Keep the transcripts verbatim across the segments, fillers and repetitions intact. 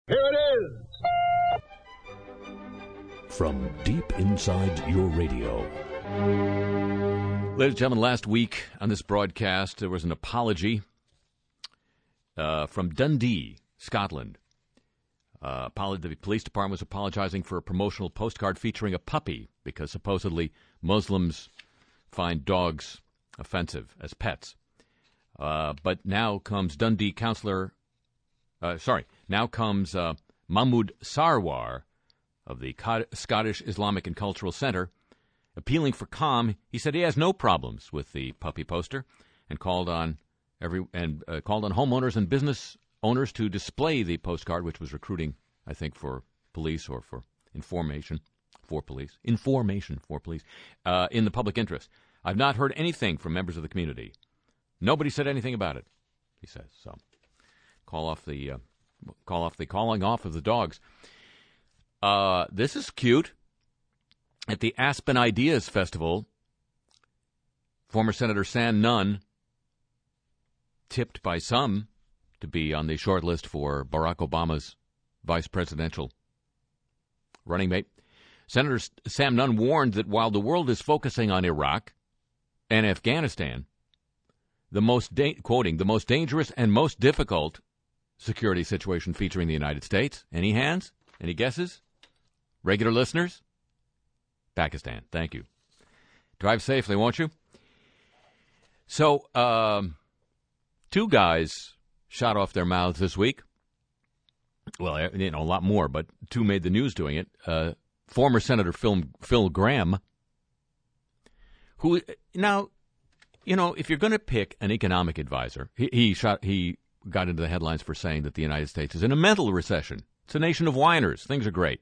Here it is! From deep inside your radio. Ladies and gentlemen, last week on this broadcast, there was an apology uh, from Dundee, Scotland. Uh, the police department was apologizing for a promotional postcard featuring a puppy because supposedly Muslims find dogs offensive as pets. Uh, but now comes Dundee councillor, uh, sorry, now comes uh, Mahmoud Sarwar of the Scottish Islamic and Cultural Centre, appealing for calm. He said he has no problems with the puppy poster, and called on every and uh, called on homeowners and business owners to display the postcard, which was recruiting, I think, for police or for information for police, information for police, uh, in the public interest. I've not heard anything from members of the community. Nobody said anything about it, he says. So, call off the uh, call off the calling off of the dogs. Uh, this is cute. At the Aspen Ideas Festival, former Senator Sam Nunn, tipped by some to be on the short list for Barack Obama's vice presidential running mate, Senator Sam Nunn warned that while the world is focusing on Iraq and Afghanistan, the most, da- quoting, the most dangerous and most difficult security situation featuring the United States. Any hands? Any guesses? Regular listeners? Pakistan. Thank you. Drive safely, won't you? So, um, two guys shot off their mouths this week. Well, you know, a lot more, but two made the news doing it. Uh, former Senator Phil, Phil Gramm, who now, you know, if you're going to pick an economic advisor, he, he shot, he got into the headlines for saying that the United States is in a mental recession. It's a nation of whiners. Things are great.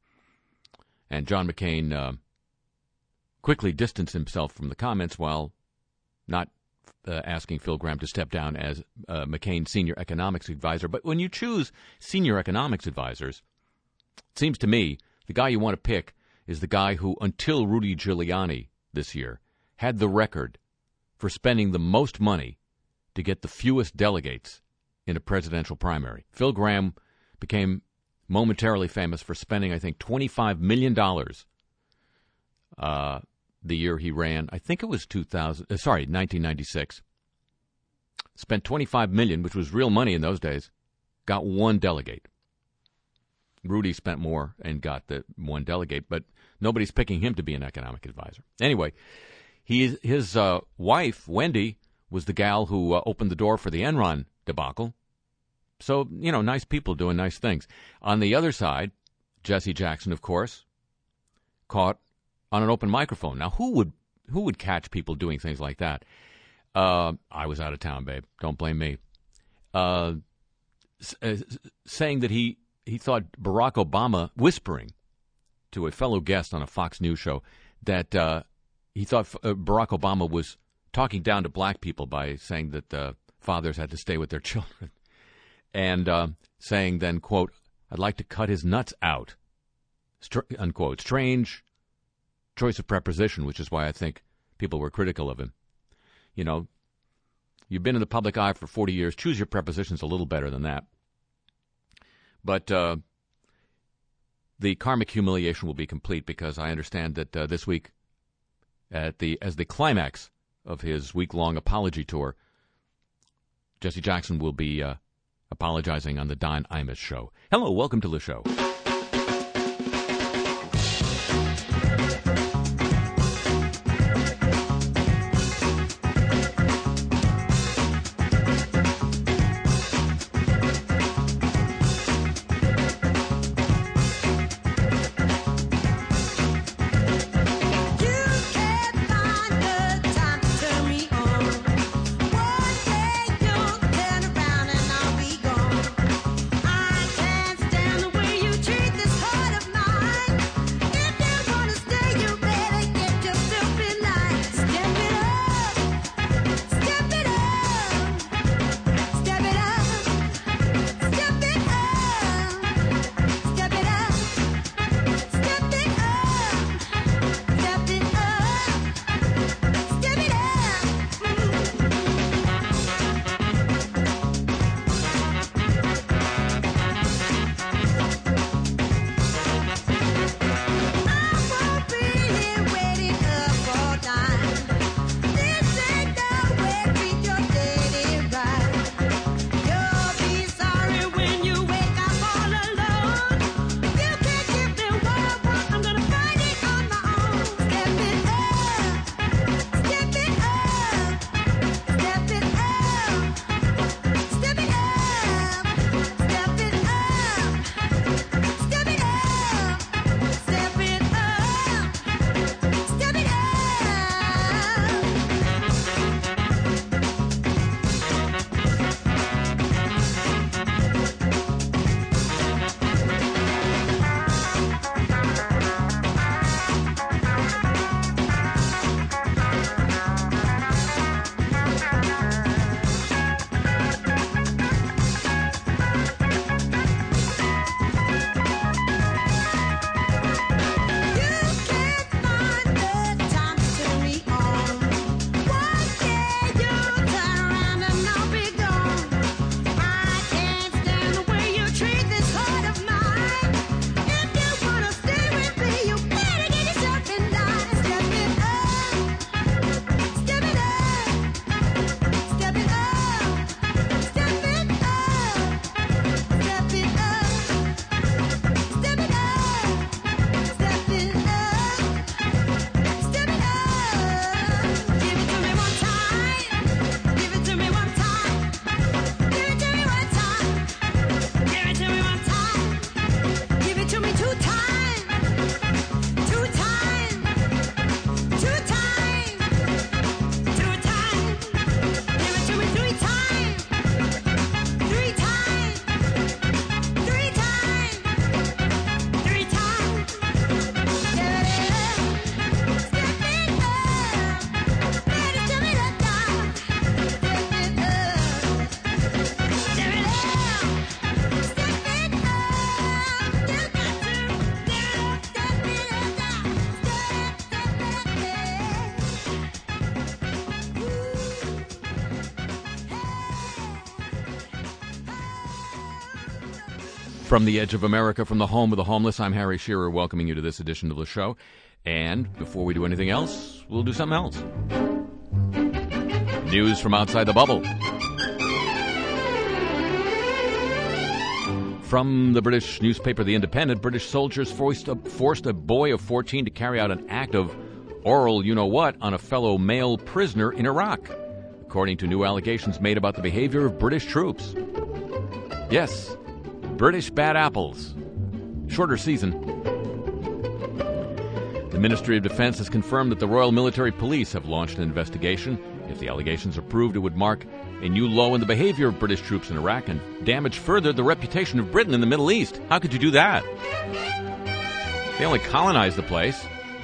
And John McCain uh, quickly distanced himself from the comments while not uh, asking Phil Gramm to step down as uh, McCain's senior economics advisor. But when you choose senior economics advisors, it seems to me the guy you want to pick is the guy who, until Rudy Giuliani this year, had the record for spending the most money to get the fewest delegates in a presidential primary. Phil Gramm became momentarily famous for spending, I think, twenty-five million dollars uh, the year he ran. I think it was two thousand. Uh, sorry, nineteen ninety-six. Spent twenty-five million dollars, which was real money in those days. Got one delegate. Rudy spent more and got the one delegate, but nobody's picking him to be an economic advisor. Anyway, he his uh, wife Wendy was the gal who uh, opened the door for the Enron debacle. So, you know, nice people doing nice things. On the other side, Jesse Jackson, of course, caught on an open microphone. Now, who would who would catch people doing things like that? Uh, I was out of town, babe. Don't blame me. Uh, uh, saying that he, he thought Barack Obama, whispering to a fellow guest on a Fox News show, that uh, he thought uh, Barack Obama was talking down to black people by saying that uh, fathers had to stay with their children. And uh, saying then, quote, I'd like to cut his nuts out, Str- unquote. Strange choice of preposition, which is why I think people were critical of him. You know, you've been in the public eye for forty years. Choose your prepositions a little better than that. But uh, the karmic humiliation will be complete because I understand that uh, this week, at the as the climax of his week-long apology tour, Jesse Jackson will be Uh, apologizing on the Don Imus show. Hello, welcome to the show. You From the edge of America, from the home of the homeless, I'm Harry Shearer, welcoming you to this edition of the show. And before we do anything else, we'll do something else. News from outside the bubble. From the British newspaper The Independent, British soldiers forced a, forced a boy of fourteen to carry out an act of oral you-know-what on a fellow male prisoner in Iraq, according to new allegations made about the behavior of British troops. Yes, British bad apples. Shorter season. The Ministry of Defense has confirmed that the Royal Military Police have launched an investigation. If the allegations are proved, it would mark a new low in the behavior of British troops in Iraq and damage further the reputation of Britain in the Middle East. How could you do that? They only colonized the place.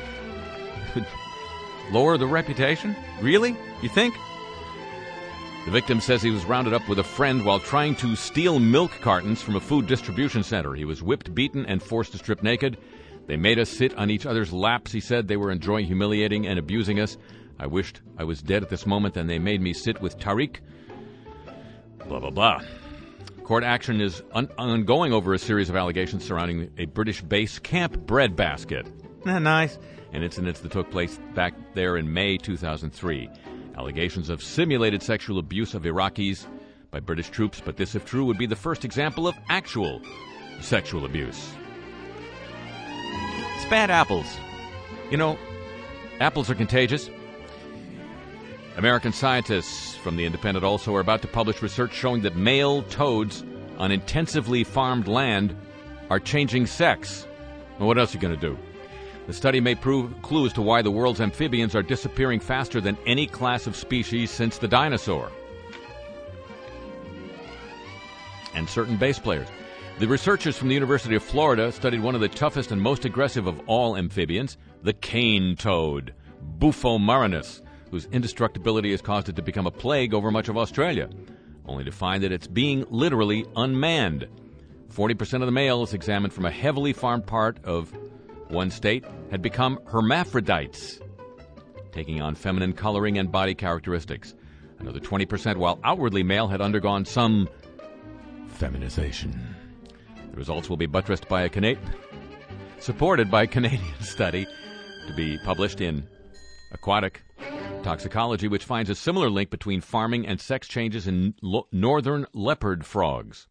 Lower the reputation? Really? You think? The victim says he was rounded up with a friend while trying to steal milk cartons from a food distribution center. He was whipped, beaten, and forced to strip naked. They made us sit on each other's laps, he said. They were enjoying humiliating and abusing us. I wished I was dead at this moment, and they made me sit with Tariq. Blah, blah, blah. Court action is un- ongoing over a series of allegations surrounding a British base camp breadbasket. Isn't that nice? And incidents that took place back there in May two thousand three. Allegations of simulated sexual abuse of Iraqis by British troops, but this, if true, would be the first example of actual sexual abuse. It's bad apples. You know, apples are contagious. American scientists from The Independent also are about to publish research showing that male toads on intensively farmed land are changing sex. Well, what else are you going to do? The study may prove clues to why the world's amphibians are disappearing faster than any class of species since the dinosaur. And certain bass players. The researchers from the University of Florida studied one of the toughest and most aggressive of all amphibians, the cane toad, Bufo marinus, whose indestructibility has caused it to become a plague over much of Australia, only to find that it's being literally unmanned. forty percent of the males examined from a heavily farmed part of one state had become hermaphrodites, taking on feminine coloring and body characteristics. Another twenty percent, while outwardly male, had undergone some feminization. The results will be buttressed by a Canadian, supported by a Canadian study to be published in Aquatic Toxicology, which finds a similar link between farming and sex changes in lo- northern leopard frogs.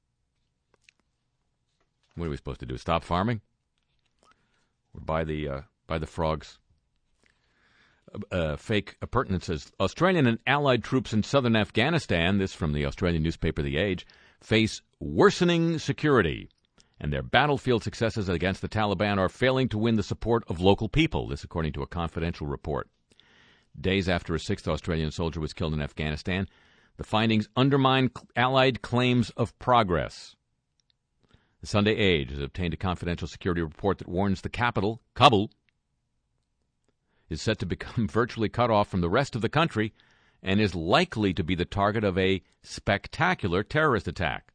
What are we supposed to do? Stop farming? Or buy the uh, buy the frogs? Uh, fake appurtenances. Australian and allied troops in southern Afghanistan, this from the Australian newspaper The Age, face worsening security, and their battlefield successes against the Taliban are failing to win the support of local people, this according to a confidential report. Days after a sixth Australian soldier was killed in Afghanistan, the findings undermine Allied claims of progress. The Sunday Age has obtained a confidential security report that warns the capital, Kabul, is set to become virtually cut off from the rest of the country and is likely to be the target of a spectacular terrorist attack.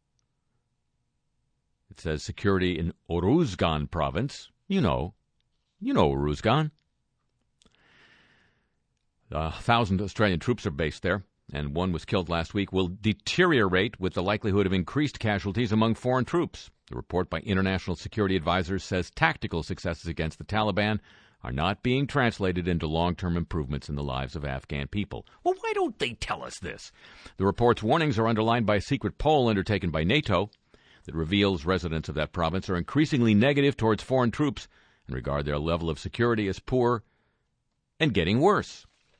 It says security in Uruzgan province. You know. You know Uruzgan. A thousand Australian troops are based there, and one was killed last week, will deteriorate with the likelihood of increased casualties among foreign troops. The report by international security advisors says tactical successes against the Taliban are not being translated into long-term improvements in the lives of Afghan people. Well, why don't they tell us this? The report's warnings are underlined by a secret poll undertaken by NATO that reveals residents of that province are increasingly negative towards foreign troops and regard their level of security as poor and getting worse.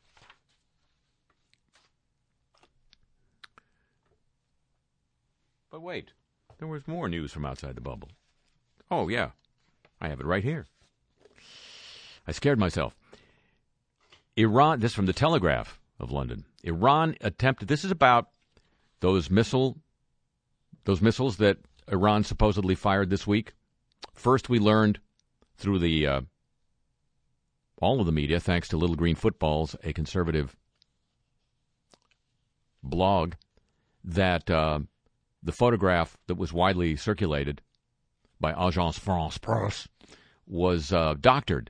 But wait, there was more news from outside the bubble. Oh, yeah, I have it right here. I scared myself. Iran, this from the Telegraph of London. Iran attempted, this is about those missile, those missiles that Iran supposedly fired this week. First, we learned through the uh, all of the media, thanks to Little Green Footballs, a conservative blog, that uh, the photograph that was widely circulated by Agence France-Presse was uh, doctored.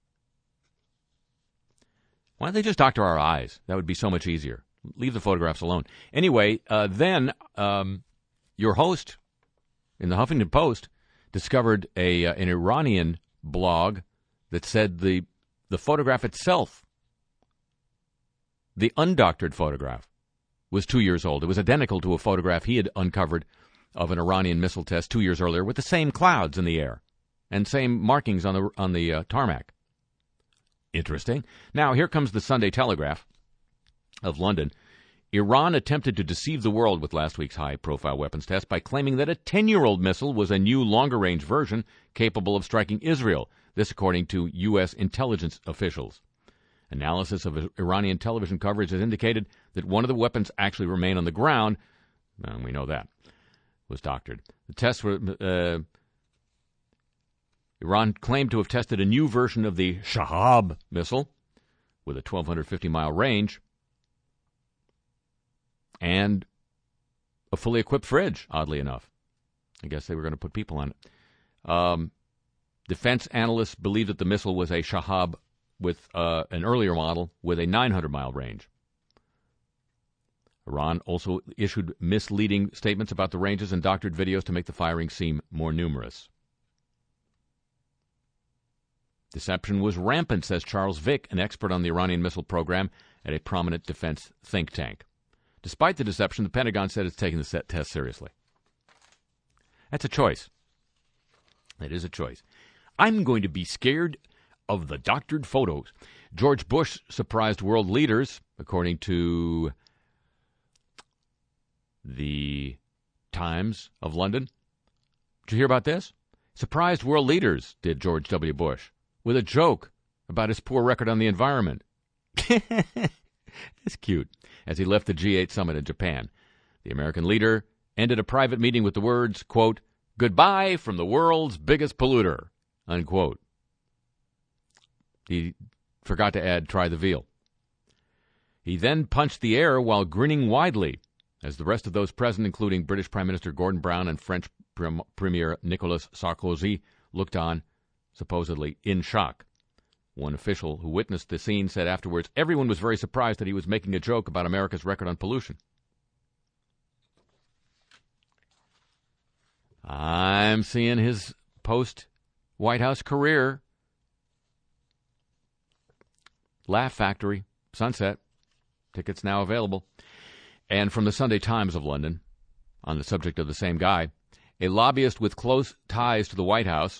Why don't they just doctor our eyes? That would be so much easier. Leave the photographs alone. Anyway, uh, then um, your host in the Huffington Post, discovered a uh, an Iranian blog that said the the photograph itself, the undoctored photograph, was two years old. It was identical to a photograph he had uncovered of an Iranian missile test two years earlier with the same clouds in the air and same markings on the on the uh, tarmac. Interesting. Now, here comes the Sunday Telegraph of London. Iran attempted to deceive the world with last week's high-profile weapons test by claiming that a ten-year-old missile was a new longer-range version capable of striking Israel. This according to U S intelligence officials. Analysis of Iranian television coverage has indicated that one of the weapons actually remained on the ground, and we know that, was doctored. The tests were... Uh, Iran claimed to have tested a new version of the Shahab missile with a twelve fifty mile range and a fully equipped fridge, oddly enough. I guess they were going to put people on it. Um, defense analysts believe that the missile was a Shahab with uh, an earlier model with a nine hundred mile range. Iran also issued misleading statements about the ranges and doctored videos to make the firing seem more numerous. Deception was rampant, says Charles Vick, an expert on the Iranian missile program at a prominent defense think tank. Despite the deception, the Pentagon said it's taking the set test seriously. That's a choice. It is a choice. I'm going to be scared of the doctored photos. George Bush surprised world leaders, according to the Times of London. Did you hear about this? Surprised world leaders, did George W. Bush, with a joke about his poor record on the environment. It's cute. As he left the G eight summit in Japan, the American leader ended a private meeting with the words, quote, "Goodbye from the world's biggest polluter," unquote. He forgot to add, "try the veal." He then punched the air while grinning widely, as the rest of those present, including British Prime Minister Gordon Brown and French Prem- Premier Nicolas Sarkozy, looked on, supposedly in shock. One official who witnessed the scene said afterwards, everyone was very surprised that he was making a joke about America's record on pollution. I'm seeing his post-White House career. Laugh Factory, Sunset. Tickets now available. And from the Sunday Times of London, on the subject of the same guy, a lobbyist with close ties to the White House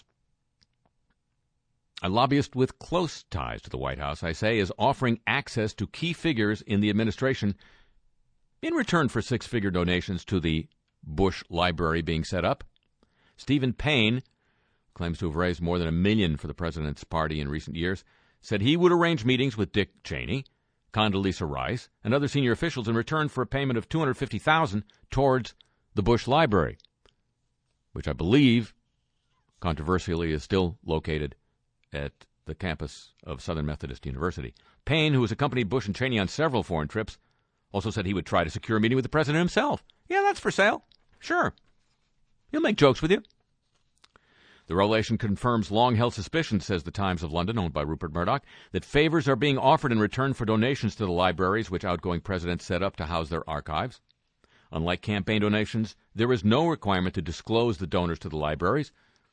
A lobbyist with close ties to the White House, I say, is offering access to key figures in the administration in return for six-figure donations to the Bush Library being set up. Stephen Payne, claims to have raised more than a million for the president's party in recent years, said he would arrange meetings with Dick Cheney, Condoleezza Rice, and other senior officials in return for a payment of two hundred fifty thousand dollars towards the Bush Library, which I believe, controversially, is still located at the campus of Southern Methodist University. Payne, who has accompanied Bush and Cheney on several foreign trips, also said he would try to secure a meeting with the president himself. Yeah, that's for sale. Sure. He'll make jokes with you. The revelation confirms long-held suspicions, says the Times of London, owned by Rupert Murdoch, that favors are being offered in return for donations to the libraries which outgoing presidents set up to house their archives. Unlike campaign donations, there is no requirement to disclose the donors to the libraries,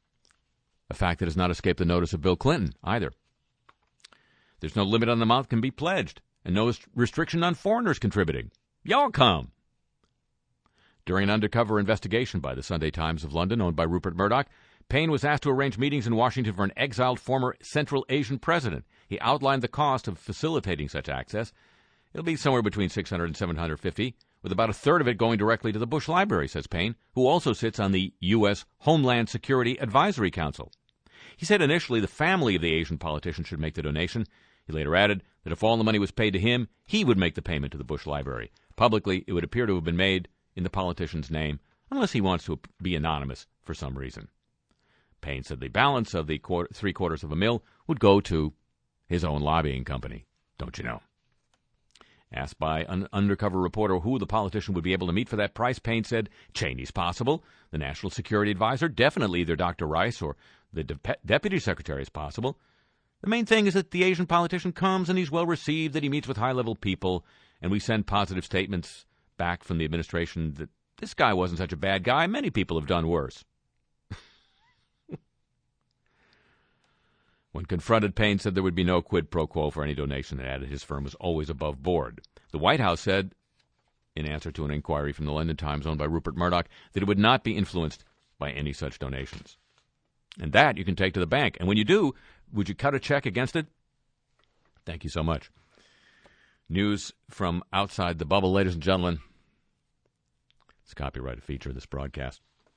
a fact that has not escaped the notice of Bill Clinton, either. There's no limit on the amount can be pledged, and no restriction on foreigners contributing. Y'all come. During an undercover investigation by the Sunday Times of London, owned by Rupert Murdoch, Payne was asked to arrange meetings in Washington for an exiled former Central Asian president. He outlined the cost of facilitating such access. It'll be somewhere between six hundred and seven hundred fifty, with about a third of it going directly to the Bush Library, says Payne, who also sits on the U S Homeland Security Advisory Council. He said initially the family of the Asian politician should make the donation. He later added that if all the money was paid to him, he would make the payment to the Bush Library. Publicly, it would appear to have been made in the politician's name, unless he wants to be anonymous for some reason. Payne said the balance of the quarter, three-quarters of a mil would go to his own lobbying company. Don't you know? Asked by an undercover reporter who the politician would be able to meet for that price, Payne said, Cheney's possible. The National Security Advisor, definitely either Doctor Rice or the de- Deputy Secretary is possible. The main thing is that the Asian politician comes and he's well received, that he meets with high-level people, and we send positive statements back from the administration that this guy wasn't such a bad guy. Many people have done worse. When confronted, Payne said there would be no quid pro quo for any donation and added his firm was always above board. The White House said, in answer to an inquiry from the London Times owned by Rupert Murdoch, that it would not be influenced by any such donations. And that you can take to the bank. And when you do, would you cut a check against it? Thank you so much. News from outside the bubble, ladies and gentlemen. It's a copyrighted feature of this broadcast.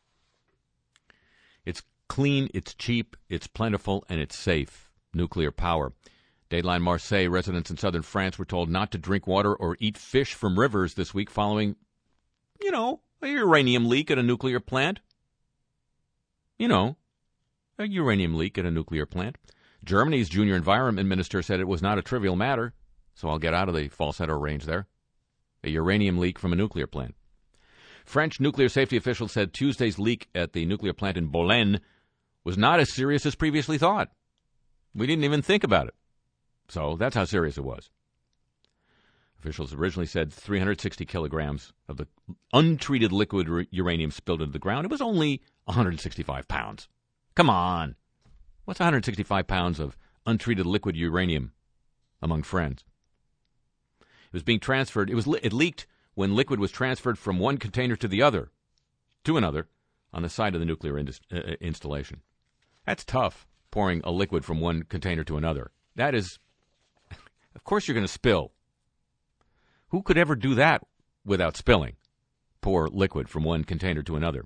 It's clean, it's cheap, it's plentiful, and it's safe. Nuclear power. Dateline Marseille residents in southern France were told not to drink water or eat fish from rivers this week following, you know, a uranium leak at a nuclear plant. You know, a uranium leak at a nuclear plant. Germany's junior environment minister said it was not a trivial matter, so I'll get out of the falsetto range there. A uranium leak from a nuclear plant. French nuclear safety officials said Tuesday's leak at the nuclear plant in Bolène was not as serious as previously thought. We didn't even think about it. So that's how serious it was. Officials originally said three hundred sixty kilograms of the untreated liquid r- uranium spilled into the ground. It was only one hundred sixty-five pounds. Come on. What's one hundred sixty-five pounds of untreated liquid uranium among friends? It was being transferred. It was it leaked when liquid was transferred from one container to the other, to another, on the side of the nuclear indus- uh, installation. That's tough, pouring a liquid from one container to another. That is, of course you're going to spill. Who could ever do that without spilling? Pour liquid from one container to another.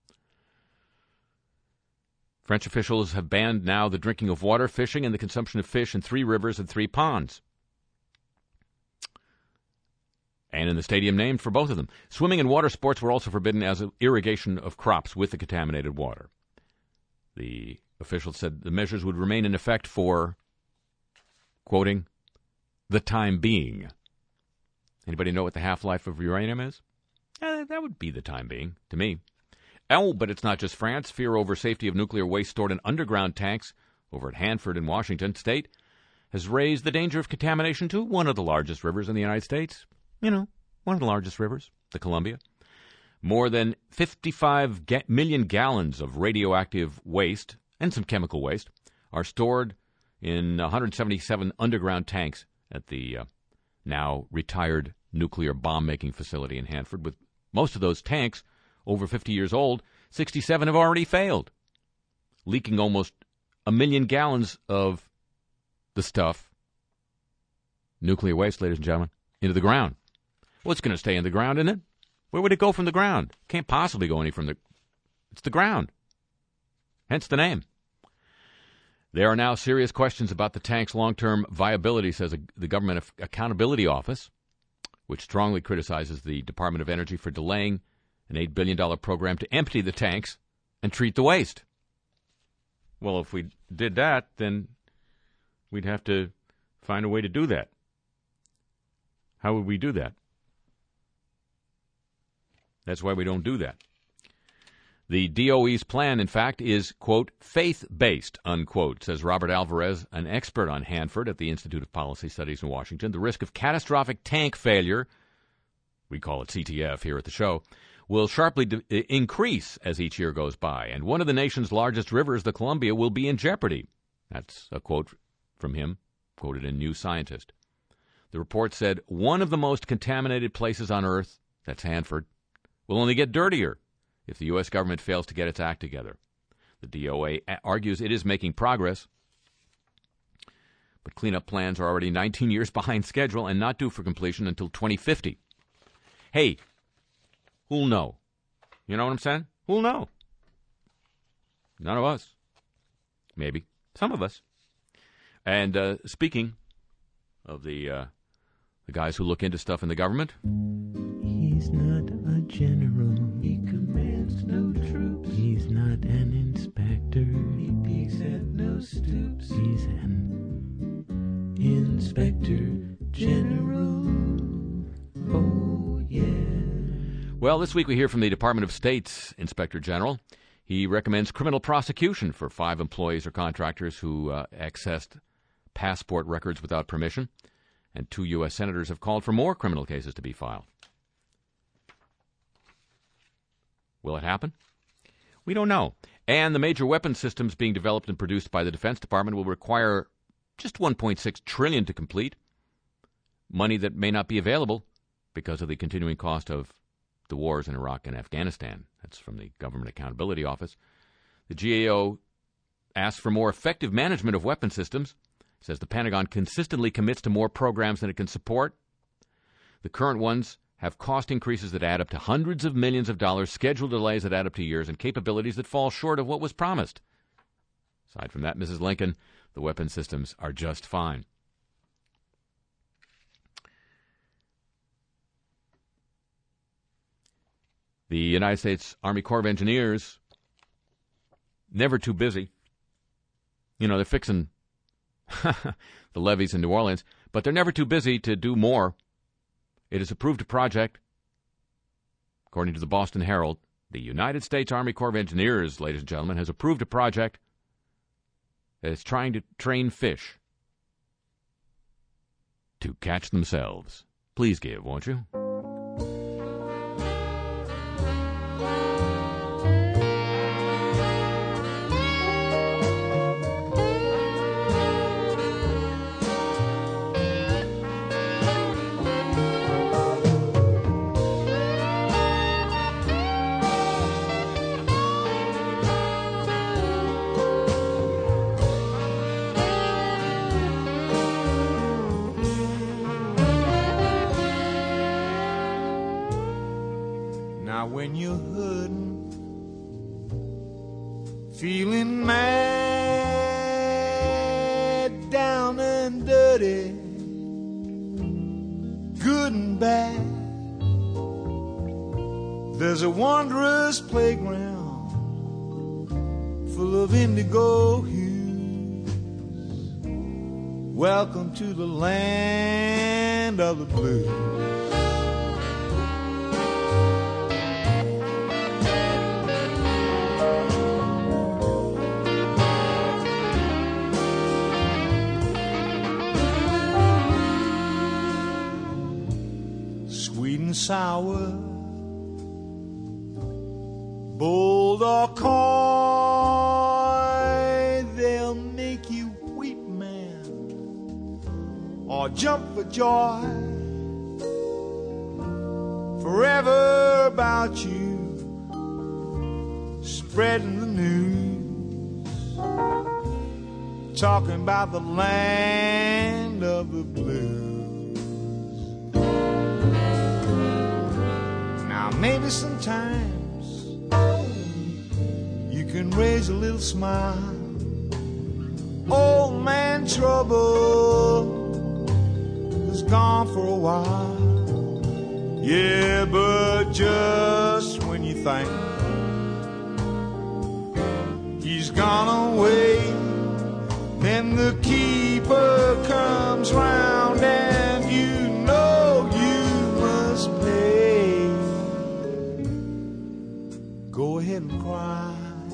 French officials have banned now the drinking of water, fishing, and the consumption of fish in three rivers and three ponds. And in the stadium named for both of them. Swimming and water sports were also forbidden as irrigation of crops with the contaminated water. The officials said the measures would remain in effect for, quoting, the time being. Anybody know what the half-life of uranium is? Eh, that would be the time being, to me. Oh, but it's not just France. Fear over safety of nuclear waste stored in underground tanks over at Hanford in Washington State has raised the danger of contamination to one of the largest rivers in the United States. You know, one of the largest rivers, the Columbia. More than fifty-five ga- million gallons of radioactive waste and some chemical waste are stored in one hundred seventy-seven underground tanks at the uh, now retired nuclear bomb-making facility in Hanford. With most of those tanks over fifty years old, sixty-seven have already failed, leaking almost a million gallons of the stuff, nuclear waste, ladies and gentlemen, into the ground. Well, it's going to stay in the ground, isn't it? Where would it go from the ground? Can't possibly go any from the... It's the ground. Hence the name. There are now serious questions about the tank's long-term viability, says a, the Government Accountability Office, which strongly criticizes the Department of Energy for delaying an eight billion dollars program to empty the tanks and treat the waste. Well, if we did that, then we'd have to find a way to do that. How would we do that? That's why we don't do that. The D O E's plan, in fact, is, quote, faith-based, unquote, says Robert Alvarez, an expert on Hanford at the Institute of Policy Studies in Washington. The risk of catastrophic tank failure, we call it C T F here at the show, will sharply de- increase as each year goes by. And one of the nation's largest rivers, the Columbia, will be in jeopardy. That's a quote from him, quoted in New Scientist. The report said one of the most contaminated places on Earth, that's Hanford, will only get dirtier if the U S government fails to get its act together. The D O A argues it is making progress, but cleanup plans are already nineteen years behind schedule and not due for completion until twenty fifty. Hey, who'll know? You know what I'm saying? Who'll know? None of us. Maybe. Some of us. And uh, speaking of the uh, the guys who look into stuff in the government, he's not a general. He commands no troops. He's not an inspector. He peeks at no stoops. He's an inspector general. Oh, yeah. Well, this week we hear from the Department of State's Inspector General. He recommends criminal prosecution for five employees or contractors who uh, accessed passport records without permission. And two U S senators have called for more criminal cases to be filed. Will it happen? We don't know. And the major weapons systems being developed and produced by the Defense Department will require just one point six trillion dollars to complete, money that may not be available because of the continuing cost of the wars in Iraq and Afghanistan. That's from the Government Accountability Office. The G A O asks for more effective management of weapon systems, says the Pentagon consistently commits to more programs than it can support. The current ones have cost increases that add up to hundreds of millions of dollars, schedule delays that add up to years, and capabilities that fall short of what was promised. Aside from that, Missus Lincoln, the weapon systems are just fine. The United States Army Corps of Engineers, never too busy. You know, they're fixing the levees in New Orleans, but they're never too busy to do more. It has approved a project, according to the Boston Herald. The United States Army Corps of Engineers, ladies and gentlemen, has approved a project that is trying to train fish to catch themselves. Please give, won't you? When you're hurting, feeling mad, down and dirty, good and bad, there's a wondrous playground full of indigo hues. Welcome to the land of the blues. Sour, bold or coy, they'll make you weep, man, or jump for joy. Forever about you, spreading the news, talking about the land of the blues. Maybe sometimes you can raise a little smile. Old man trouble is gone for a while. Yeah, but just when you think he's gone away, then the keeper comes round and you know you must pay. Go ahead and cry,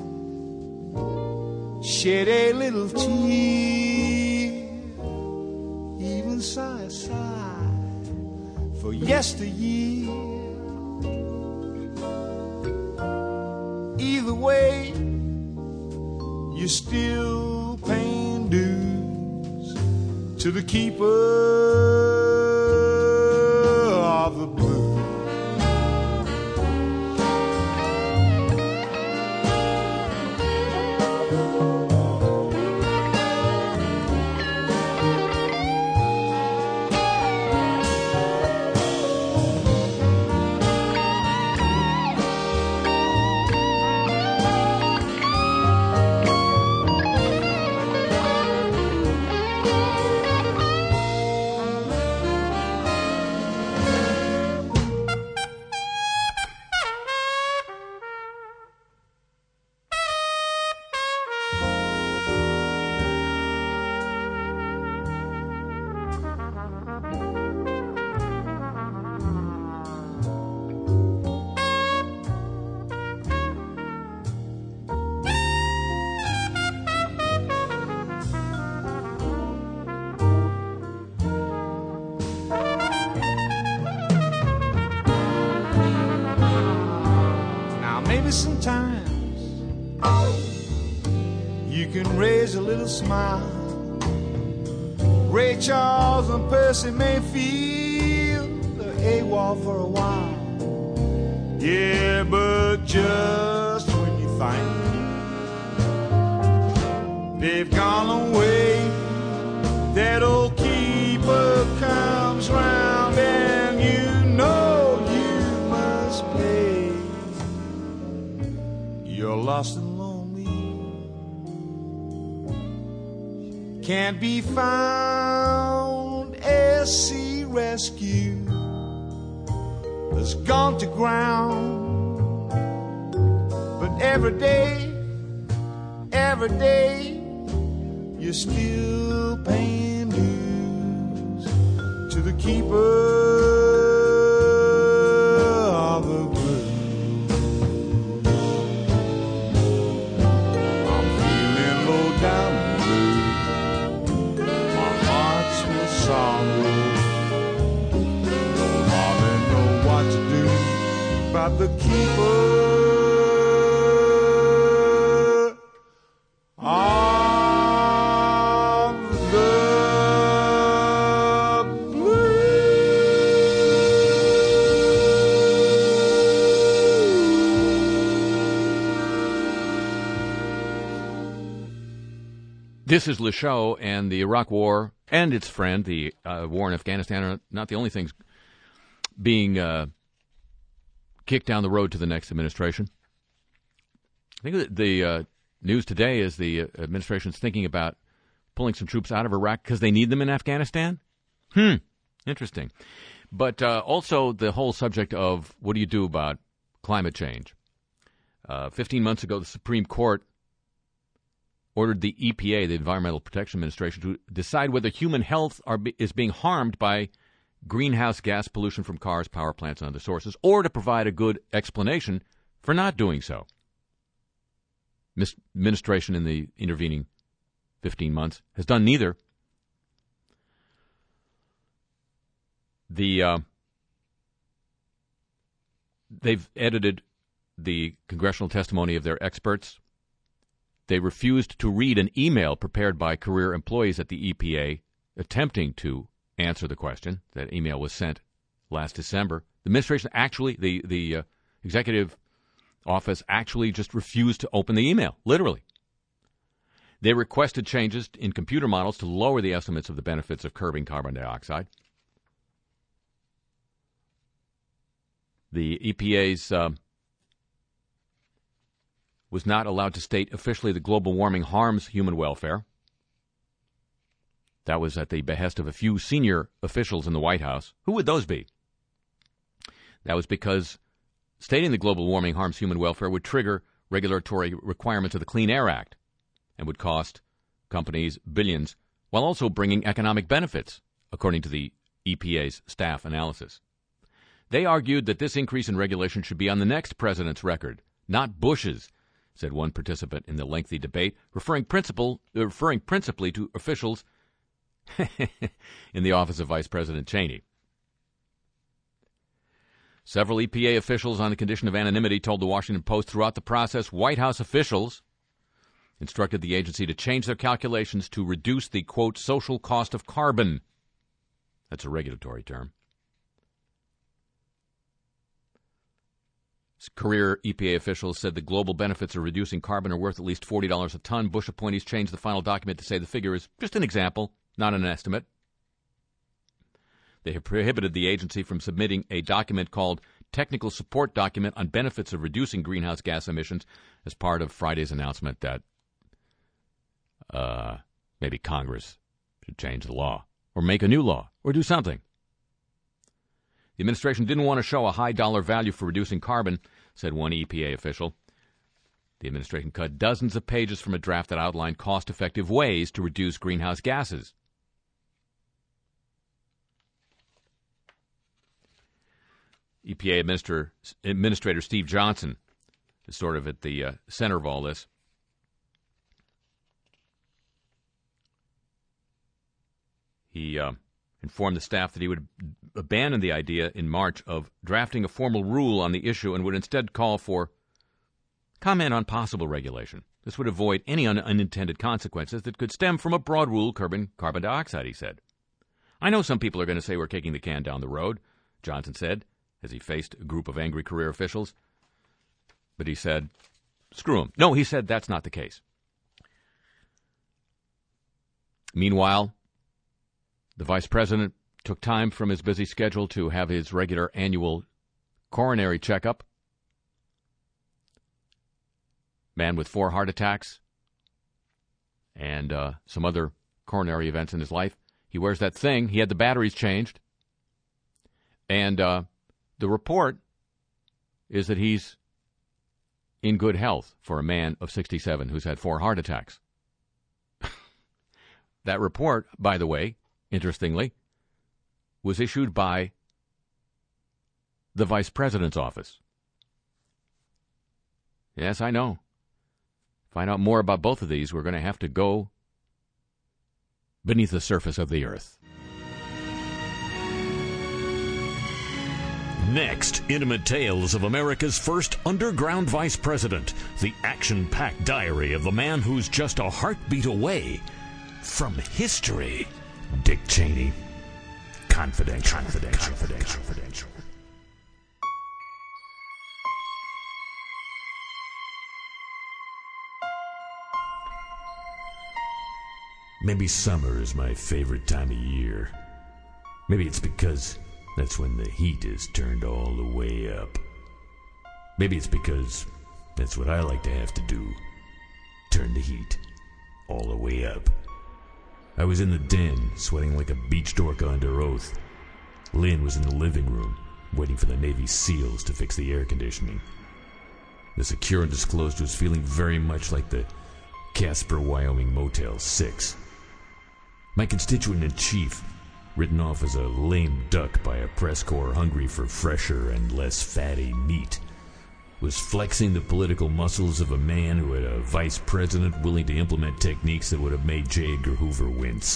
shed a little tear, even sigh a sigh for yesteryear. Either way, you're still paying dues to the keeper of the blues. you can raise a little smile. Ray Charles and Percy may feel the AWOL for a while. Yeah, but just when you think they've gone away, that old keeper comes round and you know you must pay. You're lost and lonely, can't be found. S C Rescue has gone to ground, but every day, every day, you're still paying dues to the keeper of the blues. I'm feeling low down the blues, my heart's full of sorrow. Don't hardly know what to do about the keeper. This is Le Show, and the Iraq War and its friend, the uh, war in Afghanistan, are not the only things being uh, kicked down the road to the next administration. I think that the uh, news today is the uh, administration's thinking about pulling some troops out of Iraq because they need them in Afghanistan. Hmm, interesting. But uh, also the whole subject of what do you do about climate change. Uh, Fifteen months ago, the Supreme Court ordered the E P A, the Environmental Protection Administration, to decide whether human health are, is being harmed by greenhouse gas pollution from cars, power plants, and other sources, or to provide a good explanation for not doing so. This administration in the intervening fifteen months has done neither. The uh, they've edited the congressional testimony of their experts. They refused to read an email prepared by career employees at the E P A attempting to answer the question. That email was sent last December. The administration actually, the, the uh, executive office actually just refused to open the email, literally. They requested changes in computer models to lower the estimates of the benefits of curbing carbon dioxide. The E P A's uh, was not allowed to state officially that global warming harms human welfare. That was at the behest of a few senior officials in the White House. Who would those be? That was because stating that global warming harms human welfare would trigger regulatory requirements of the Clean Air Act and would cost companies billions, while also bringing economic benefits, according to the E P A's staff analysis. They argued that this increase in regulation should be on the next president's record, not Bush's, said one participant in the lengthy debate, referring principal, uh, referring principally to officials in the office of Vice President Cheney. Several E P A officials on the condition of anonymity told the Washington Post throughout the process White House officials instructed the agency to change their calculations to reduce the, quote, social cost of carbon. That's a regulatory term. Career E P A officials said the global benefits of reducing carbon are worth at least forty dollars a ton. Bush appointees changed the final document to say the figure is just an example, not an estimate. They have prohibited the agency from submitting a document called Technical Support Document on Benefits of Reducing Greenhouse Gas Emissions as part of Friday's announcement that uh, maybe Congress should change the law or make a new law or do something. The administration didn't want to show a high dollar value for reducing carbon, said one E P A official. The administration cut dozens of pages from a draft that outlined cost-effective ways to reduce greenhouse gases. E P A Administrator, Administrator Steve Johnson is sort of at the uh, center of all this. He uh, informed the staff that he would abandon the idea in March of drafting a formal rule on the issue and would instead call for comment on possible regulation. This would avoid any un- unintended consequences that could stem from a broad rule curbing carbon dioxide, he said. I know some people are going to say we're kicking the can down the road, Johnson said, as he faced a group of angry career officials. But he said, screw them. No, he said that's not the case. Meanwhile, the vice president took time from his busy schedule to have his regular annual coronary checkup. Man with four heart attacks and uh, some other coronary events in his life. He wears that thing. He had the batteries changed. And uh, the report is that he's in good health for a man of sixty-seven who's had four heart attacks. That report, by the way, interestingly, was issued by the vice president's office. Yes, I know. Find out more about both of these, we're going to have to go beneath the surface of the earth. Next, intimate tales of America's first underground vice president, the action-packed diary of the man who's just a heartbeat away from history. Dick Cheney. Confidential. Confidential. Confidential. Confidential. Maybe summer is my favorite time of year. Maybe it's because that's when the heat is turned all the way up. Maybe it's because that's what I like to have to do. Turn the heat all the way up. I was in the den, sweating like a beach dork under oath. Lynn was in the living room, waiting for the Navy SEALs to fix the air conditioning. The secure undisclosed was feeling very much like the Casper, Wyoming Motel six. My constituent-in-chief, written off as a lame duck by a press corps hungry for fresher and less fatty meat, was flexing the political muscles of a man who had a vice president willing to implement techniques that would have made J. Edgar Hoover wince.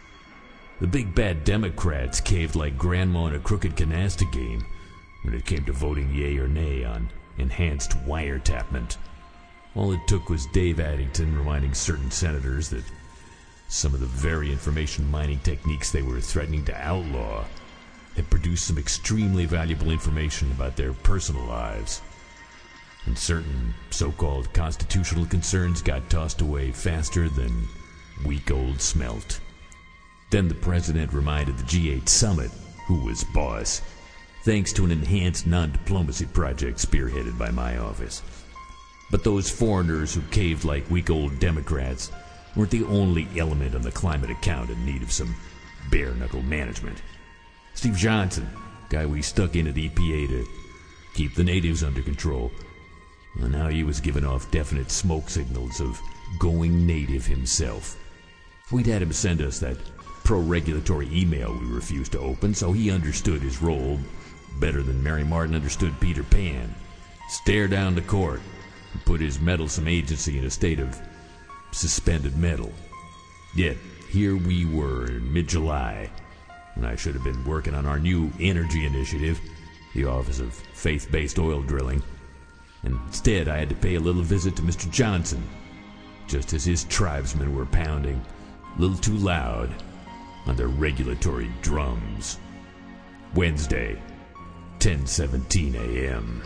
The big bad Democrats caved like grandma in a crooked canasta game when it came to voting yay or nay on enhanced wiretapment. All it took was Dave Addington reminding certain senators that some of the very information mining techniques they were threatening to outlaw had produced some extremely valuable information about their personal lives. And certain so-called constitutional concerns got tossed away faster than week-old smelt. Then the president reminded the G eight summit who was boss, thanks to an enhanced non-diplomacy project spearheaded by my office. But those foreigners who caved like weak-old Democrats weren't the only element on the climate account in need of some bare-knuckle management. Steve Johnson, guy we stuck in at E P A to keep the natives under control, well, now he was giving off definite smoke signals of going native himself. We'd had him send us that pro-regulatory email we refused to open, so he understood his role better than Mary Martin understood Peter Pan. Stare down the court and put his meddlesome agency in a state of suspended metal. Yet, here we were in mid-July, when I should have been working on our new energy initiative, the Office of Faith-Based Oil Drilling. And instead, I had to pay a little visit to Mister Johnson, just as his tribesmen were pounding, a little too loud, on their regulatory drums. Wednesday, ten seventeen a.m.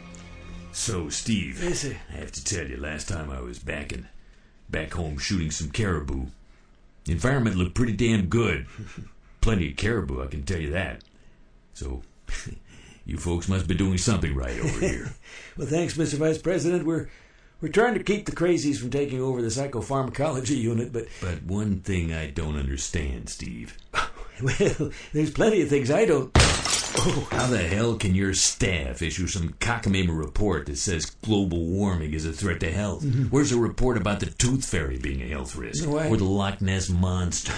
So, Steve, Yes, sir. I have to tell you, last time I was back in, back home shooting some caribou, the environment looked pretty damn good. Plenty of caribou, I can tell you that. So, you folks must be doing something right over here. Well, thanks, Mister Vice President. We're we're trying to keep the crazies from taking over the psychopharmacology unit, but... But one thing I don't understand, Steve. Well, there's plenty of things I don't... Oh, how the hell can your staff issue some cockamamie report that says global warming is a threat to health? Mm-hmm. Where's a report about the tooth fairy being a health risk? No, I... Or the Loch Ness Monster?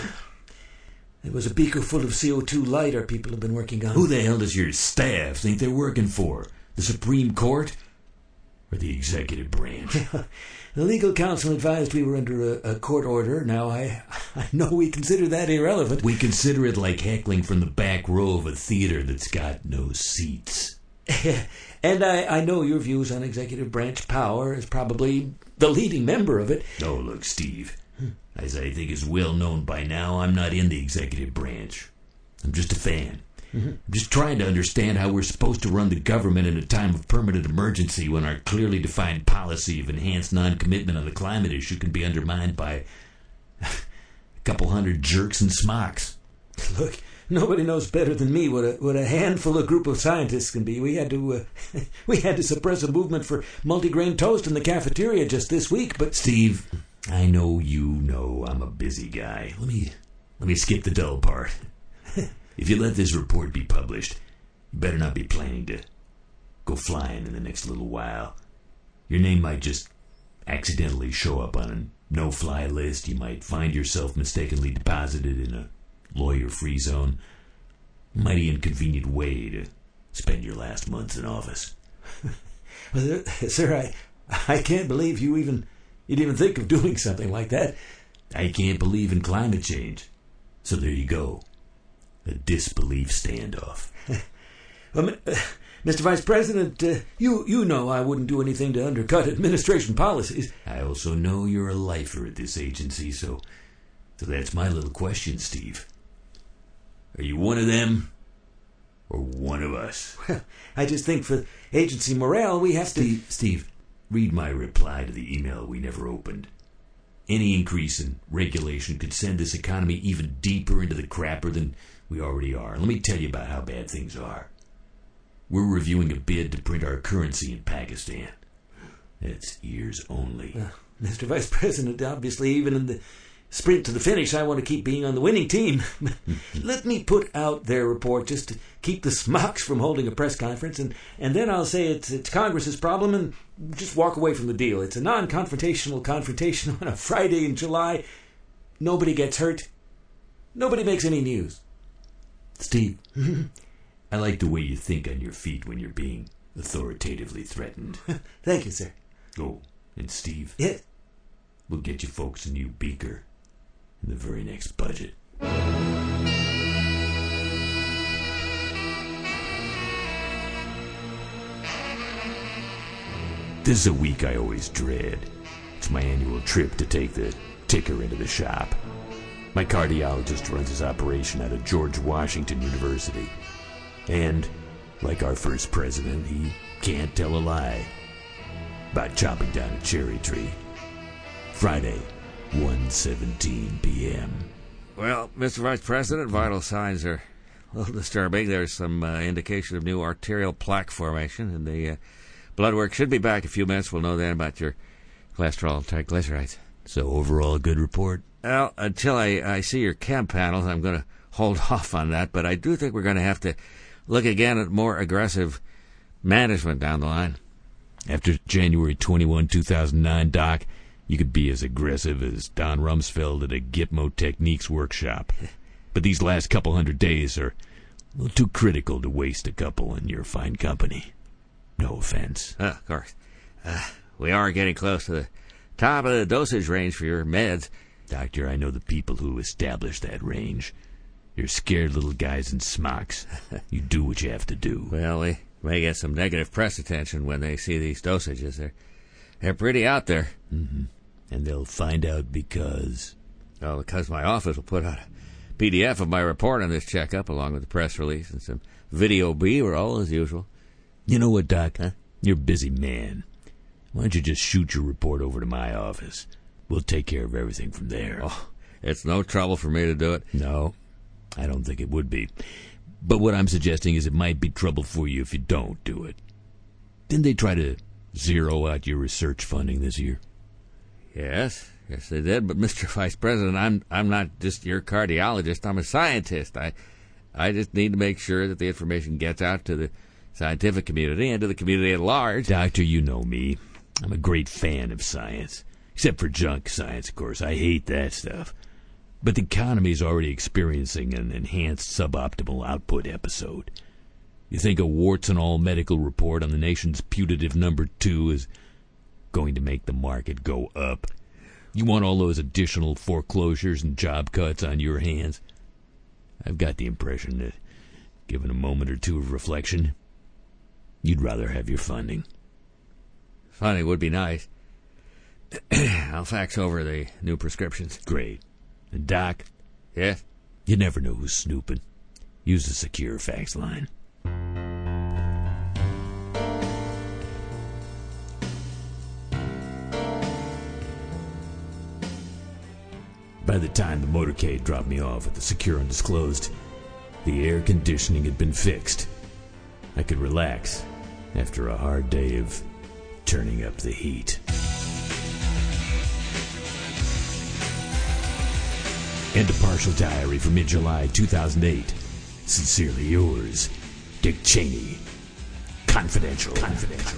It was a beaker full of C O two light our people have been working on. Who the hell does your staff think they're working for? The Supreme Court? Or the executive branch? The legal counsel advised we were under a, a court order. Now, I I know we consider that irrelevant. We consider it like heckling from the back row of a theater that's got no seats. And I, I know your views on executive branch power as probably the leading member of it. Oh, look, Steve. As I think is well known by now, I'm not in the executive branch. I'm just a fan. Mm-hmm. I'm just trying to understand how we're supposed to run the government in a time of permanent emergency when our clearly defined policy of enhanced non-commitment on the climate issue can be undermined by a couple hundred jerks in smocks. Look, nobody knows better than me what a what a handful of group of scientists can be. We had to uh, we had to suppress a movement for multigrain toast in the cafeteria just this week. But Steve, I know you know I'm a busy guy. Let me let me skip the dull part. If you let this report be published, you better not be planning to go flying in the next little while. Your name might just accidentally show up on a no-fly list. You might find yourself mistakenly deposited in a lawyer-free zone. Mighty inconvenient way to spend your last months in office. Well, sir, I I can't believe you even you'd even think of doing something like that. I can't believe in climate change. So there you go. A disbelief standoff. Well, uh, Mister Vice President, uh, you you know I wouldn't do anything to undercut administration policies. I also know you're a lifer at this agency, so so that's my little question, Steve. Are you one of them, or one of us? Well, I just think for agency morale, we have Steve, to... Steve, read my reply to the email we never opened. Any increase in regulation could send this economy even deeper into the crapper than we already are. Let me tell you about how bad things are. We're reviewing a bid to print our currency in Pakistan. That's ears only. Uh, Mister Vice President, obviously, even in the sprint to the finish, I want to keep being on the winning team. Let me put out their report just to keep the smocks from holding a press conference, and, and then I'll say it's, it's Congress's problem and just walk away from the deal. It's a non-confrontational confrontation on a Friday in July. Nobody gets hurt. Nobody makes any news. Steve, I like the way you think on your feet when you're being authoritatively threatened. Thank you, sir. Oh, and Steve, Yes? we'll get you folks a new beaker in the very next budget. This is a week I always dread. It's my annual trip to take the ticker into the shop. My cardiologist runs his operation out of George Washington University. And, like our first president, he can't tell a lie about chopping down a cherry tree. Friday, one seventeen p.m. Well, Mister Vice President, vital signs are a little disturbing. There's some uh, indication of new arterial plaque formation, and the uh, blood work should be back in a few minutes. We'll know then about your cholesterol and triglycerides. So overall, a good report? Well, until I, I see your chem panels, I'm going to hold off on that, but I do think we're going to have to look again at more aggressive management down the line. After January twenty-first, two thousand nine, Doc, you could be as aggressive as Don Rumsfeld at a Gitmo Techniques workshop. But these last couple hundred days are a little too critical to waste a couple in your fine company. No offense. Uh, of course. Uh, we are getting close to the top of the dosage range for your meds. Doctor, I know the people who established that range. You're scared little guys in smocks. You do what you have to do. Well, we may get some negative press attention when they see these dosages. They're, they're pretty out there. Mm-hmm. And they'll find out because... Well, because my office will put out a P D F of my report on this checkup, along with the press release and some video B-roll, as usual. You know what, Doc? Huh? You're a busy man. Why don't you just shoot your report over to my office? We'll take care of everything from there. Oh, it's no trouble for me to do it. No, I don't think it would be. But what I'm suggesting is it might be trouble for you if you don't do it. Didn't they try to zero out your research funding this year? Yes, yes they did. But Mister Vice President, I'm I'm not just your cardiologist. I'm a scientist. I I just need to make sure that the information gets out to the scientific community and to the community at large. Doctor, you know me. I'm a great fan of science. Except for junk science, of course. I hate that stuff. But the economy is already experiencing an enhanced suboptimal output episode. You think a warts-and-all medical report on the nation's putative number two is going to make the market go up? You want all those additional foreclosures and job cuts on your hands? I've got the impression that, given a moment or two of reflection, You'd rather have your funding. Funding would be nice. I'll fax over the new prescriptions. Great. And Doc? Yes? You never know who's snooping. Use the secure fax line. By the time the motorcade dropped me off at the Secure Undisclosed, the air conditioning had been fixed. I could relax after a hard day of turning up the heat. End of partial diary for mid-July two thousand eight. Sincerely yours, Dick Cheney. Confidential. Confidential.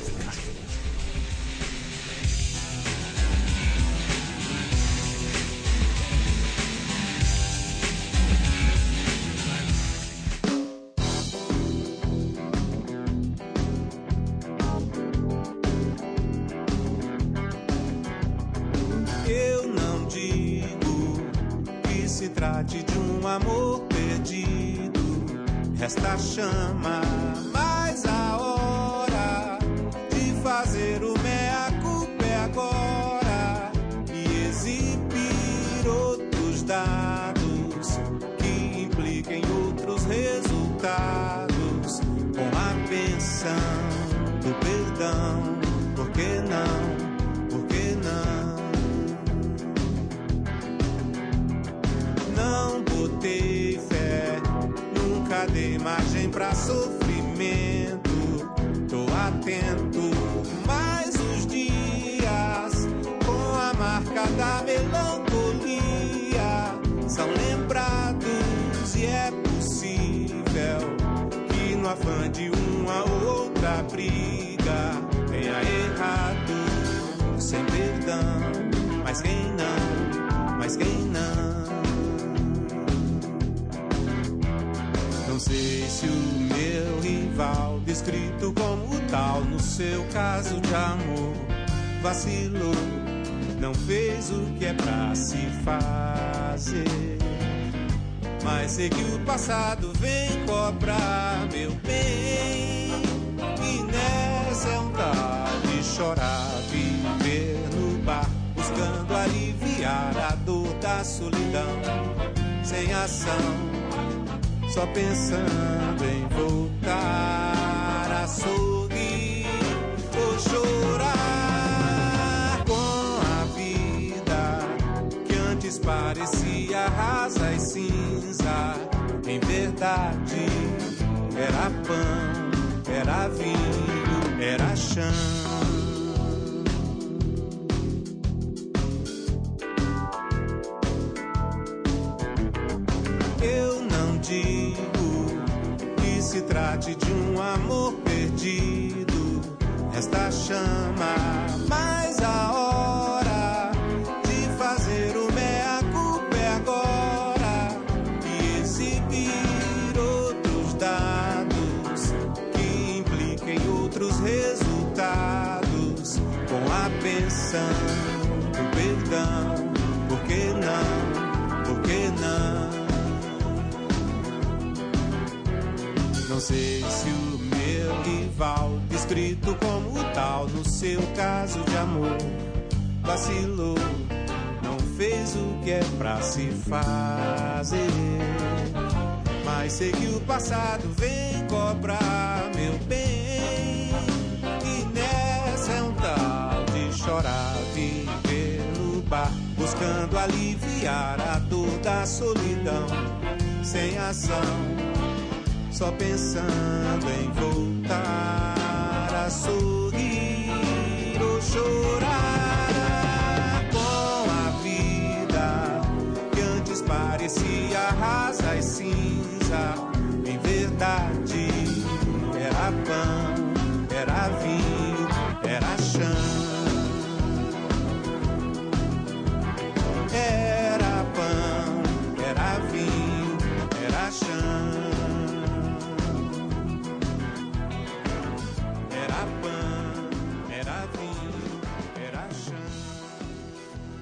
Eu não digo que se trate de um amor perdido. Resta a chama, mas a hora de fazer o mea-culpa é agora e exibir outros dados que impliquem outros resultados com a benção do perdão. Por que não? Por que não? Não botei fé, nunca dei margem pra sofrimento. Tô atento, mas os dias com a marca da melancolia são lembrados e é possível que no afã de uma ou outra briga tenha errado sem perdão. Mas quem não? Mas quem não? Não sei se o meu rival, descrito como tal no seu caso de amor, vacilou, não fez o que é pra se fazer. Mas sei que o passado vem cobrar meu bem, e nessa é um tal de chorar, viver no bar, buscando aliviar a dor da solidão, sem ação, só pensando em voltar a sorrir ou chorar com a vida que antes parecia rasa e cinza. Em verdade era pão, era vinho, era chão. Eu não digo que se trate de um amor perdido. Resta a chama, mas a hora de fazer o mea-culpa é agora e exibir outros dados que impliquem outros resultados com a benção do perdão. Por que não? Por que não? Não sei se o meu rival, descrito como tal no seu caso de amor, vacilou, não fez o que é pra se fazer. Mas sei que o passado vem cobrar meu bem, e nessa é um tal de chorar, viver no bar, buscando aliviar a dor da solidão, sem ação, só pensando em voltar a sorrir ou chorar com a vida que antes parecia rasa e cinza. Em verdade era pão, era vinho, era chão. Era pão, era vinho, era chão.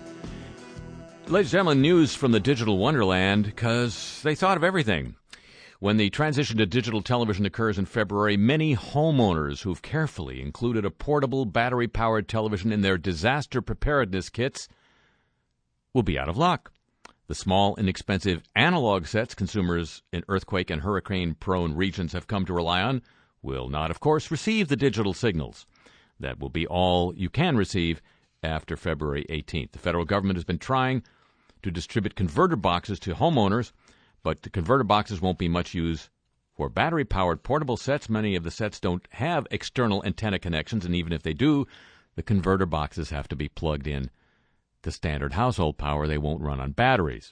Ladies and gentlemen, news from the digital wonderland, because they thought of everything. When the transition to digital television occurs in February, many homeowners who've carefully included a portable battery-powered television in their disaster preparedness kits will be out of luck. The small, inexpensive analog sets consumers in earthquake and hurricane-prone regions have come to rely on will not, of course, receive the digital signals. That will be all you can receive after February eighteenth. The federal government has been trying to distribute converter boxes to homeowners, but the converter boxes won't be much use for battery-powered portable sets. Many of the sets don't have external antenna connections, and even if they do, the converter boxes have to be plugged in to standard household power. They won't run on batteries.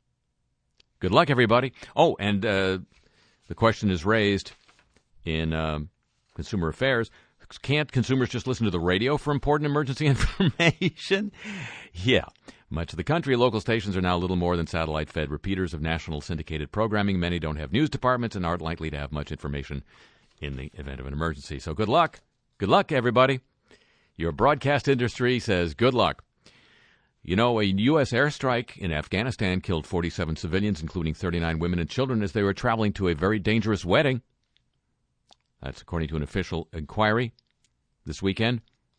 Good luck, everybody. Oh, and uh, the question is raised in um, Consumer Affairs. Can't consumers just listen to the radio for important emergency information? Yeah. Much of the country, local stations are now little more than satellite-fed repeaters of national syndicated programming. Many don't have news departments and aren't likely to have much information in the event of an emergency. So good luck. Good luck, everybody. Your broadcast industry says good luck. You know, a U S airstrike in Afghanistan killed forty-seven civilians, including thirty-nine women and children, as they were traveling to a very dangerous wedding. That's according to an official inquiry this weekend.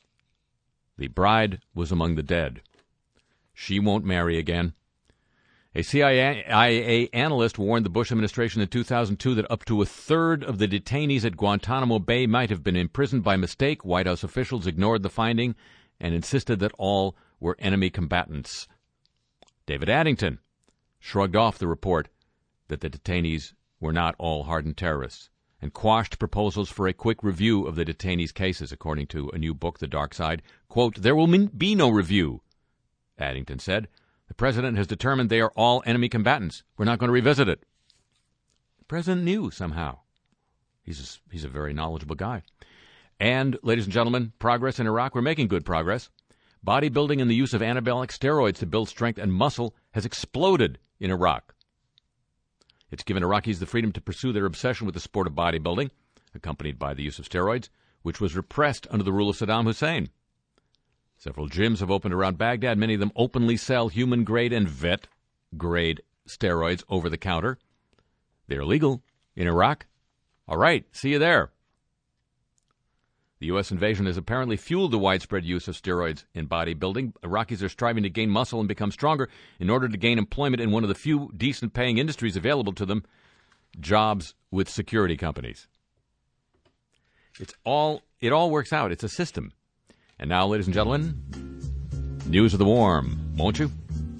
The bride was among the dead. She won't marry again. A C I A analyst warned the Bush administration in two thousand two that up to a third of the detainees at Guantanamo Bay might have been imprisoned by mistake. White House officials ignored the finding and insisted that all were enemy combatants. David Addington shrugged off the report that the detainees were not all hardened terrorists and quashed proposals for a quick review of the detainees' cases, according to a new book, The Dark Side. Quote, "There will be no review," Addington said. "The president has determined they are all enemy combatants. We're not going to revisit it." The president knew somehow. He's a, he's a very knowledgeable guy. And, ladies and gentlemen, progress in Iraq. We're making good progress. Bodybuilding and the use of anabolic steroids to build strength and muscle has exploded in Iraq. It's given Iraqis the freedom to pursue their obsession with the sport of bodybuilding, accompanied by the use of steroids, which was repressed under the rule of Saddam Hussein. Several gyms have opened around Baghdad. Many of them openly sell human-grade and vet-grade steroids over the counter. They're illegal in Iraq. All right, see you there. The U S invasion has apparently fueled the widespread use of steroids in bodybuilding. Iraqis are striving to gain muscle and become stronger in order to gain employment in one of the few decent-paying industries available to them, jobs with security companies. It's all, it all works out. It's a system. And now, ladies and gentlemen, news of the warm, won't you?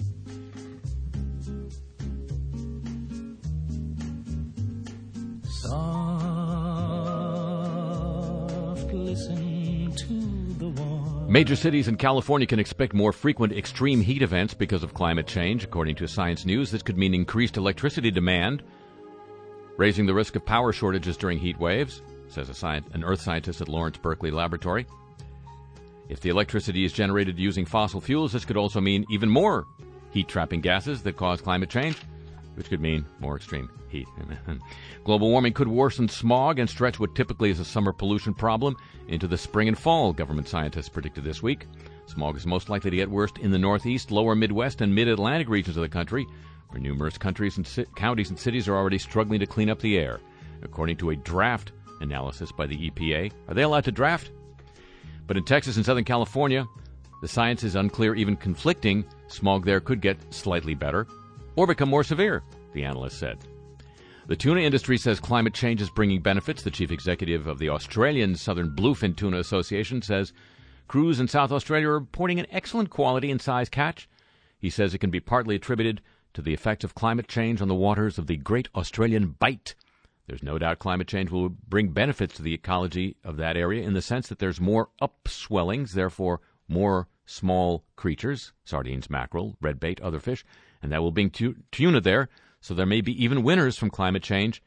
Soft, listen to the warm. Major cities in California can expect more frequent extreme heat events because of climate change, according to Science News. This could mean increased electricity demand, raising the risk of power shortages during heat waves, says a science, an earth scientist at Lawrence Berkeley Laboratory. If the electricity is generated using fossil fuels, this could also mean even more heat-trapping gases that cause climate change, which could mean more extreme heat. Global warming could worsen smog and stretch what typically is a summer pollution problem into the spring and fall, government scientists predicted this week. Smog is most likely to get worse in the Northeast, lower Midwest, and Mid-Atlantic regions of the country, where numerous countries and ci- counties and cities are already struggling to clean up the air, according to a draft analysis by the E P A. Are they allowed to draft? But in Texas and Southern California, the science is unclear, even conflicting. Smog there could get slightly better or become more severe, the analyst said. The tuna industry says climate change is bringing benefits. The chief executive of the Australian Southern Bluefin Tuna Association says crews in South Australia are reporting an excellent quality and size catch. He says it can be partly attributed to the effects of climate change on the waters of the Great Australian Bight. There's no doubt climate change will bring benefits to the ecology of that area in the sense that there's more upswellings, therefore more small creatures, sardines, mackerel, red bait, other fish, and that will bring tu- tuna there, so there may be even winners from climate change.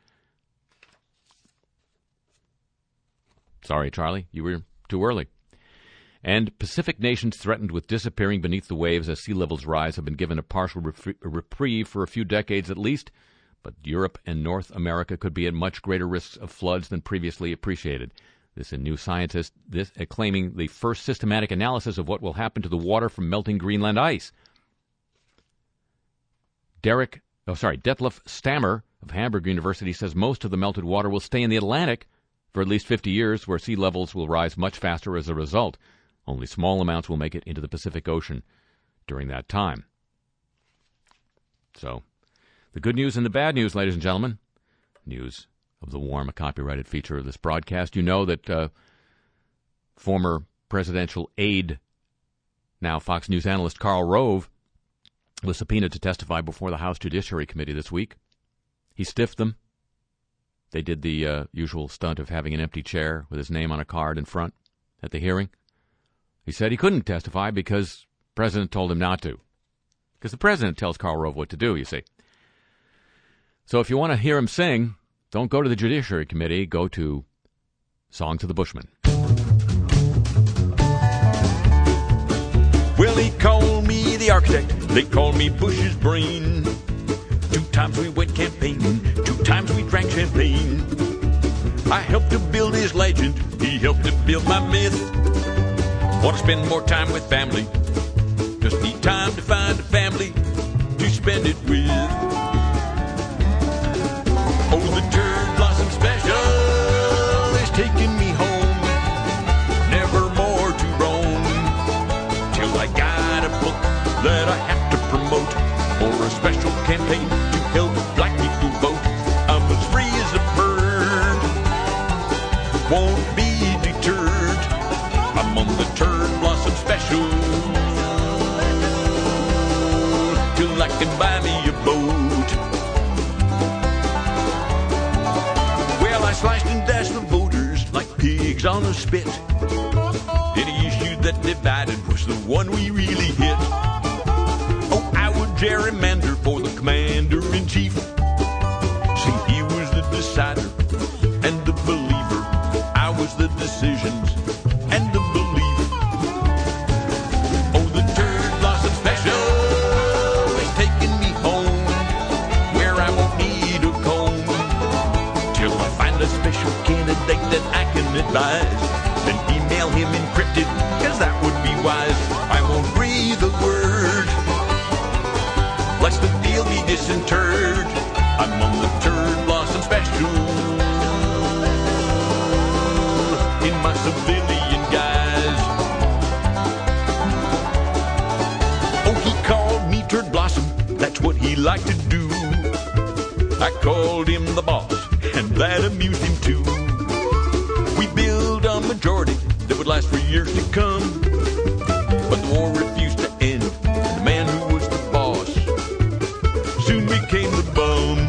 Sorry, Charlie, you were too early. And Pacific nations threatened with disappearing beneath the waves as sea levels rise have been given a partial ref- reprieve for a few decades at least. But Europe and North America could be at much greater risks of floods than previously appreciated. This is New Scientist this, uh, claiming the first systematic analysis of what will happen to the water from melting Greenland ice. Derek, oh sorry, Detlef Stammer of Hamburg University says most of the melted water will stay in the Atlantic for at least fifty years, where sea levels will rise much faster as a result. Only small amounts will make it into the Pacific Ocean during that time. So, the good news and the bad news, ladies and gentlemen. News of the Warm, a copyrighted feature of this broadcast. You know that uh, former presidential aide, now Fox News analyst Karl Rove, was subpoenaed to testify before the House Judiciary Committee this week. He stiffed them. They did the uh, usual stunt of having an empty chair with his name on a card in front at the hearing. He said he couldn't testify because the president told him not to. Because the president tells Karl Rove what to do, you see. So if you want to hear him sing, don't go to the Judiciary Committee. Go to Songs of the Bushmen. Well, they call me the architect. They call me Bush's brain. Two times we went campaigning. Two times we drank champagne. I helped to build his legend. He helped to build my myth. Want to spend more time with family. Just need time to find a family to spend it with. Oh, the Turd Blossom Special is taking me home. Never more to roam. Till I got a book that I have to promote for a special campaign to help black people vote. I'm as free as a bird. Won't be deterred. I'm on the Turd Blossom Special. Till I can buy me a boat. Well, I sliced and dashed the voters like pigs on a spit. Any issue that divided was the one we really hit. Oh, I would gerrymander for the commander-in-chief. See, he was the decider and the believer. I was the decisions and the belief. Oh, the Turd Blossom Special is taking me home, where I won't need a comb, till I find a special candidate that I can advise. Then email him encrypted, cause that would be wise. I won't breathe a word, lest the deal be disinterred. I'm on the Turd Blossom Special, in my civilian guise. Oh, he called me Turd Blossom, that's what he liked to do. I called him the boss, and that amused him too. We built a majority that would last for years to come, but the war refused to end, and the man who was the boss soon became the bum.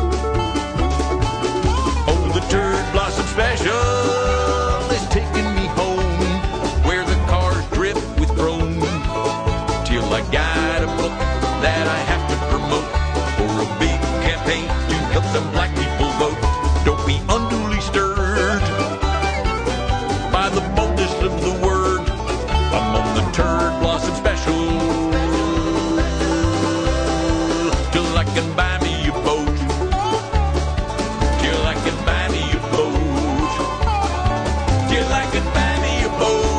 Oh, the Turd Blossom Special is taking me home, where the cars drip with chrome, till I got a book that I have to promote for a big campaign to help some black people vote. Don't be unduly stirred by the boldness of the word. I'm on the Turd Blossom Special, till I can buy me a boat. Till I can buy me a boat. Till I can buy me a boat.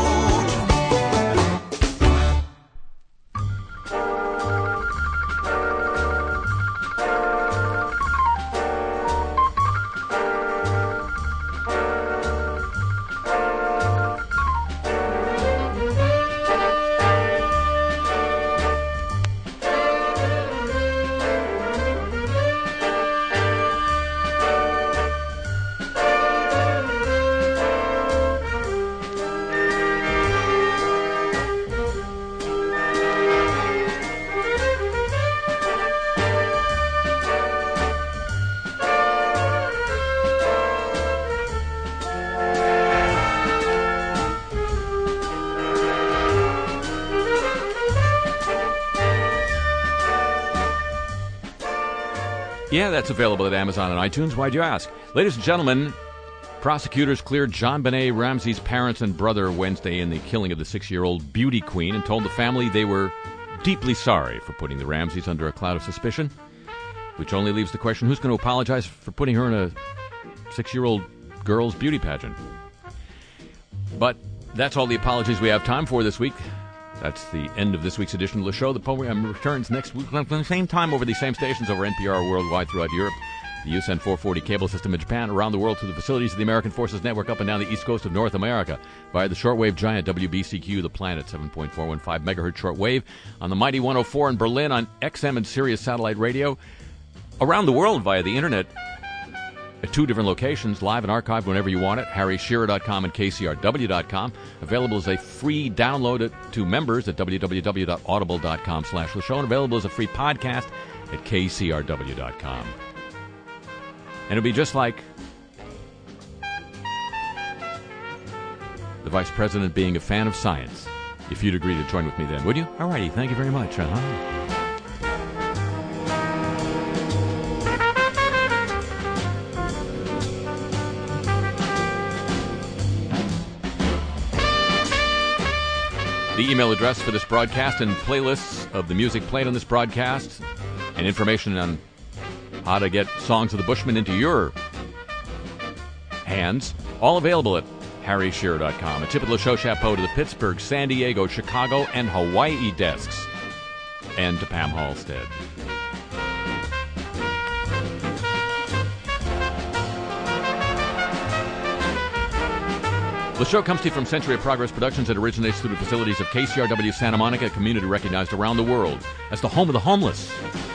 Yeah, that's available at Amazon and iTunes. Why'd you ask? Ladies and gentlemen, prosecutors cleared JonBenét Ramsey's parents and brother Wednesday in the killing of the six-year-old beauty queen and told the family they were deeply sorry for putting the Ramseys under a cloud of suspicion, which only leaves the question, who's going to apologize for putting her in a six-year-old girl's beauty pageant? But that's all the apologies we have time for this week. That's the end of this week's edition of the show. The program returns next week at the same time over these same stations over N P R worldwide throughout Europe. the U S N four forty cable system in Japan, around the world through the facilities of the American Forces Network up and down the east coast of North America, via the shortwave giant W B C Q, the planet, seven point four one five megahertz shortwave, on the mighty one oh four in Berlin, on X M and Sirius satellite radio, around the world via the internet, at two different locations, live and archived whenever you want it, harry shearer dot com and k c r w dot com. Available as a free download to members at w w w dot audible dot com slash the show, and available as a free podcast at k c r w dot com. And it'll be just like the Vice President being a fan of science, if you'd agree to join with me then, would you? All righty, thank you very much. Uh-huh. The email address for this broadcast and playlists of the music played on this broadcast and information on how to get Songs of the Bushmen into your hands, all available at harry shearer dot com. A tip of the show chapeau to the Pittsburgh, San Diego, Chicago, and Hawaii desks, and to Pam Halstead. The show comes to you from Century of Progress Productions that originates through the facilities of K C R W Santa Monica, a community recognized around the world as the home of the homeless.